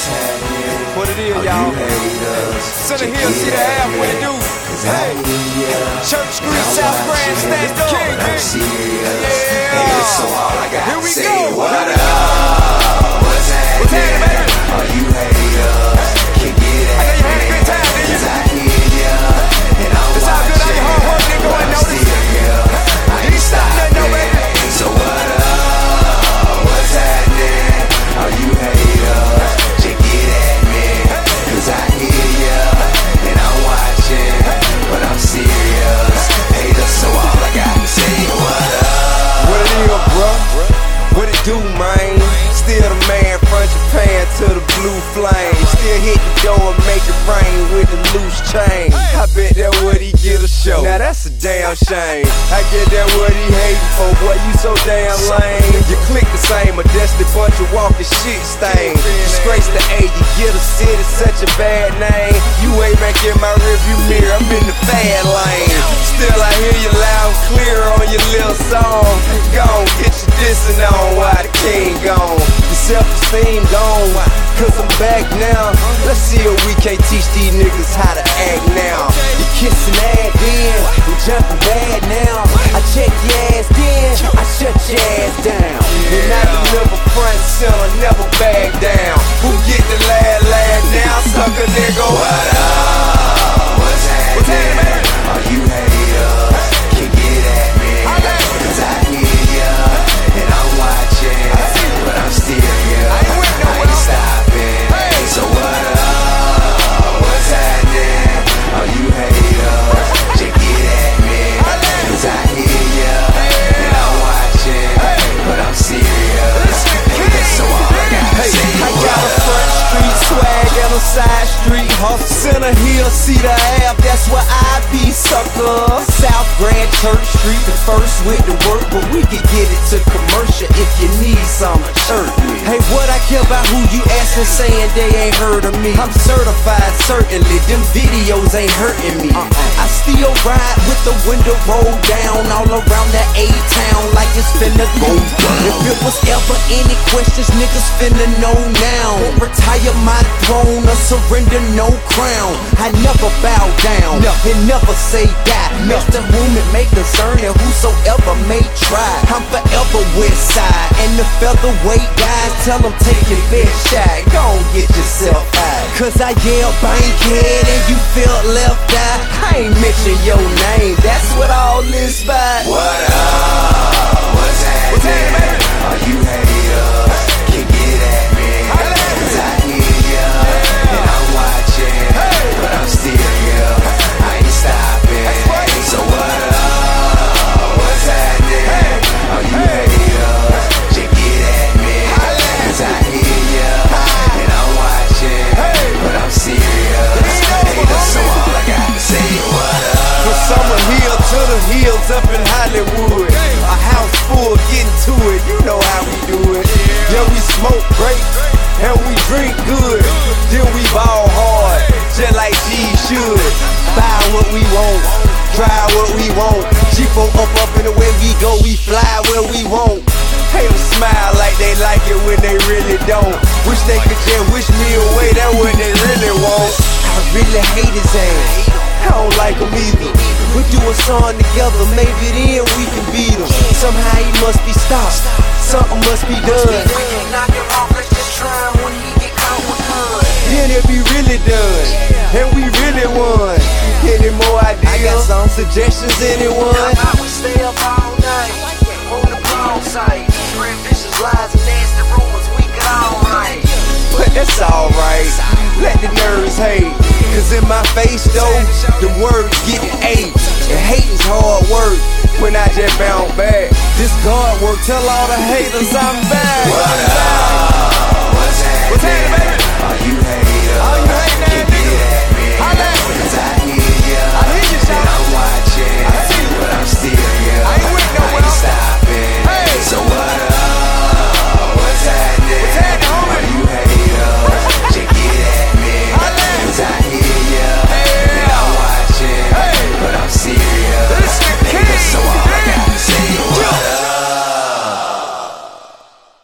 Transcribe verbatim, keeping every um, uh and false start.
What it is, y'all? Center Hill, see the half, what it do? Hey, Church Street, South Grand, stand up. King, yeah. Here we go. What up? What's happening? baby? All you haters can get at I know you had a good time, didn't you? Cause I hear ya, and I'm It's all good, all your hard work, nigga, go and notice. I ain't stopping. So what up? What's happening? All you haters can get at me. Cause I hear ya, and I'm watching, but I'm serious. Haters, so all I got to say, what up? What it is, bro? What it do, man? Still the man from Japan to the blue flame. Still hit the door and make it rain with the loose chain. I bet that what he get a show. Now that's a damn shame. I get that what he hating for. Boy, you so damn lame. You click the same, a dusty bunch of walking shit stain. Disgrace the A, you get a city such a bad name. You way back in my rearview mirror, I'm in the bad lane. Still I hear you loud and clear on your little song. Gone, get your dissing on while the king gone. Your self-esteem gone, cause I'm back now. Let's see if we can't teach these niggas how to act now. You kissing ass then, you jumping bad now. I check your ass then, I shut your ass down. And I deliver front center, never back down. Who get the lad lad now? Sucker nigga, what up? What's happening? All you haters can get at me. Cause I hear ya, and I'm watching, but I'm still here. I ain't stopping. So what up? What's happening? All you haters can get at me. Cause I hear ya, and I'm watching, but I'm serious. So all I got to say, I got a front street swag and a side street hustle. Center Hill, see the half, that's where I be, sucker. South Grand Church Street, the first with the work, but we can get it to commercial if you need some church. Hey, what I care about who you asking, saying they ain't heard of me. I'm certified, certainly, them videos ain't hurting me. uh-uh. I still ride with the window rolled down all around that A-town like it's finna go down. If it was ever any questions, niggas finna know now. Retire my throne or surrender no crown. I never bow down and never say die. Makes the movement make concern and whosoever may try. I'm forever west side and the featherweight guys tell them take your best shot. Go on, get yourself high. Cause I yell bankhead and you feel left out. I ain't mention your name, that's what all this about. what up? What's happening? All you haters can get at me. Cause I hear ya, and I'm watching, but I'm still here. I ain't stopping. So what up? What's happening? All you haters can get at me. Cause I hear ya, and I'm watching, but I'm serious. Haters, so all I got to say, what up? From Summer Hill to the hills up in Hollywood. A house full, getting to it, you know how we do it. Yeah, we smoke great, and we drink good. Then we ball hard, just like G should. Buy what we want, drive what we want. Cheapo up up in the way we go, we fly where we want. Haters smile like they like it when they really don't. Wish they could just wish me away, that's what they really want. I really hate his ass, I don't like him either. We do a song together, maybe then we can beat him. Somehow he must be stopped, something must be done. We can't knock him off, let's just try him when he get caught with blood. Then it'll be really done, and we really won. Any more ideas? I got some suggestions, anyone? How about we stay up all night on the broad side, spread vicious lies and nasty rumors, we get all right. But that's alright, let the nerves hate. Cause in my face though, the words get ate. And hating's hard work when I just bounce back. This guard work, tell all the haters I'm back. What up? What's happening? baby? All you haters All you hating can ass get niggas, at me. holla at me. Cause I hear ya, I hear you, and Sean. I'm watching, I see you. but I'm still here. I ain't with no I well. ain't stopping.